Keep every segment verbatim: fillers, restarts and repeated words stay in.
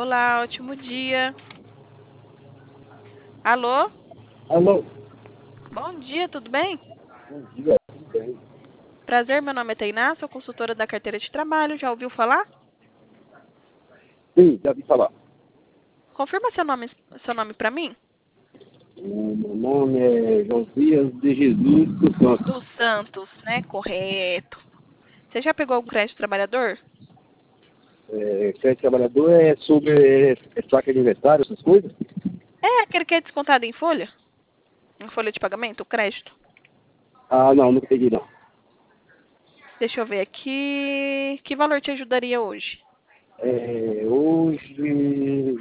Olá, ótimo dia. Alô? Alô? Bom dia, tudo bem? Bom dia, tudo bem? Prazer, meu nome é Tainá, sou consultora da carteira de trabalho. Já ouviu falar? Sim, já vi falar. Confirma seu nome, seu nome para mim? O meu nome é Josias de Jesus dos Santos. Dos Santos, né? Correto. Você já pegou algum crédito trabalhador? É, crédito trabalhador é sobre é, é placa de aniversário, essas coisas? É aquele que é descontado em folha? Em folha de pagamento, o crédito? Ah, não, nunca peguei não. Deixa eu ver aqui. Que valor te ajudaria hoje? É, hoje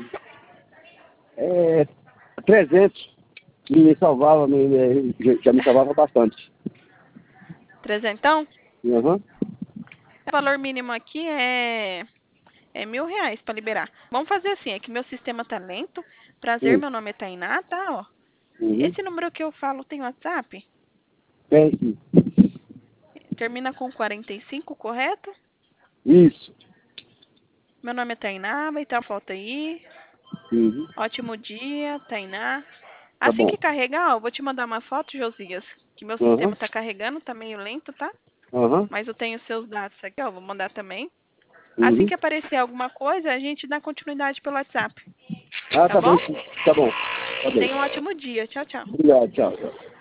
é trezentos. Me salvava, me, me- já já me salvava bastante. Trezentão? Uhum. O valor mínimo aqui é, é mil reais para liberar. Vamos fazer assim, é que meu sistema tá lento. Prazer, Sim. meu nome é Tainá, tá? Ó. Uhum. Esse número que eu falo tem WhatsApp? Tem sim. Termina com quarenta e cinco, correto? Isso. Meu nome é Tainá, vai estar a foto aí. Uhum. Ótimo dia, Tainá. Tá Assim bom. que carregar, ó, eu vou te mandar uma foto, Josias, que meu Uhum. sistema tá carregando, tá meio lento, tá? Uhum. Mas eu tenho seus dados aqui, ó, vou mandar também. Assim Uhum. que aparecer alguma coisa, a gente dá continuidade pelo WhatsApp, Ah, tá tá bom. bom? Tá bom. Tá bem. Tenha um ótimo dia. Tchau, tchau. Obrigado, tchau, tchau.